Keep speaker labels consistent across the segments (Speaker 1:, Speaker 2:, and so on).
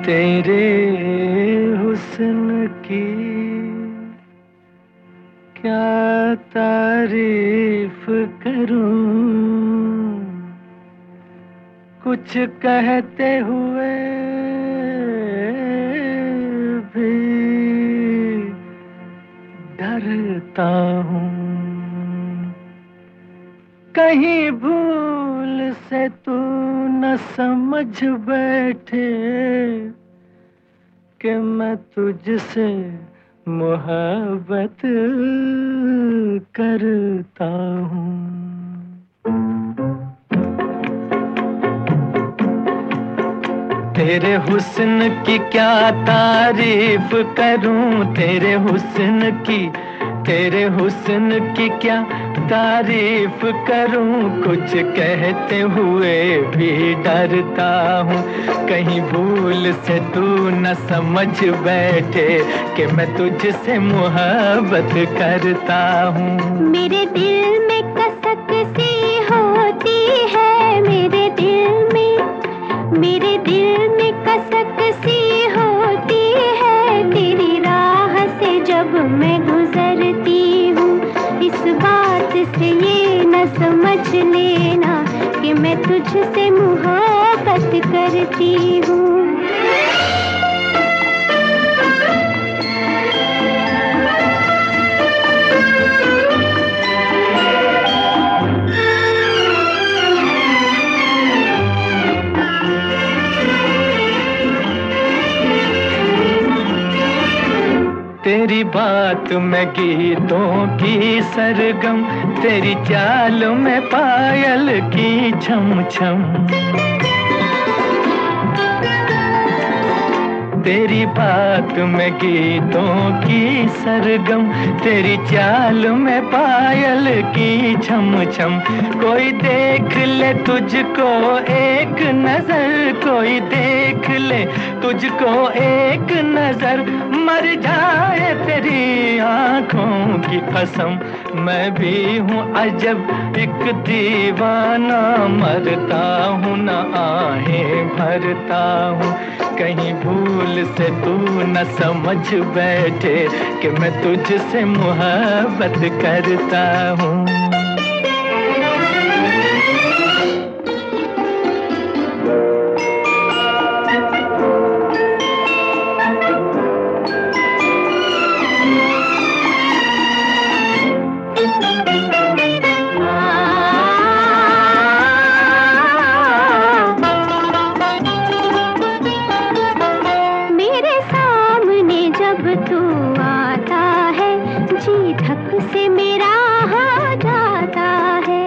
Speaker 1: तेरे हुस्न की क्या तारीफ करूं, कुछ कहते हुए भी डरता हूँ। कहीं भूल से तू न समझ बैठे कि मैं तुझसे मोहब्बत करता हूँ। तेरे हुस्न की क्या तारीफ करूं, तेरे हुस्न की क्या तारीफ करूं, कुछ कहते हुए भी डरता हूँ। कहीं भूल से तू न समझ बैठे कि मैं तुझसे मोहब्बत करता हूँ।
Speaker 2: मेरे दिल में कसक सी होती है, मेरे दिल में कसक सी होती है, तेरी राह से जब मैं गुजरती हूँ। इस बात से ये न समझ लेना कि मैं तुझसे मोहब्बत करती हूँ।
Speaker 1: तेरी बात में गीतों की सरगम, तेरी चाल में पायल की छम छम। तेरी बात में गीतों की सरगम, तेरी चाल में पायल की छम छम। कोई देख ले तुझको एक नजर, कोई देख ले तुझको एक नजर, मर जाए तेरी आंखों की कसम। मैं भी हूँ अजब एक दीवाना, मरता हूँ न आहें भरता हूँ। कहीं भूल से तू न समझ बैठे कि मैं तुझसे मोहब्बत करता हूँ।
Speaker 2: तू आता है जी धक से मेरा हो जाता है,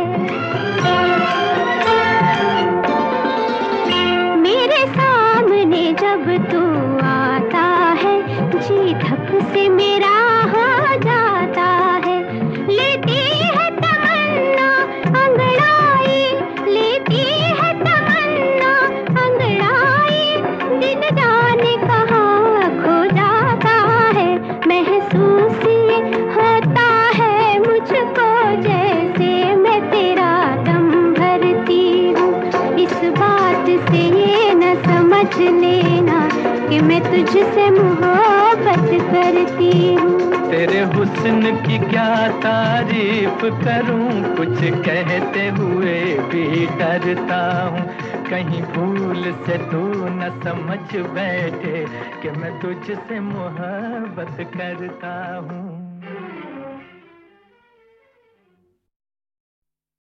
Speaker 2: मेरे सामने जब तू आता है जी धक से मेरा हो जाता है। लेती है तमन्ना अंगड़ाई, लेती है तमन्ना अंगड़ाई, दिन जाने कहाँ खो जाता है। महसूस ये होता है मुझको जैसे मैं तेरा दम भरती हूँ। इस बात से ये न समझ लेना कि मैं तुझसे मोहब्बत करती हूँ।
Speaker 1: तेरे हुस्न की क्या तारीफ करूं, कुछ कहते हुए भी डरता हूँ। कहीं भूल से तू न समझ बैठे कि मैं तुझसे मोहब्बत करता हूँ।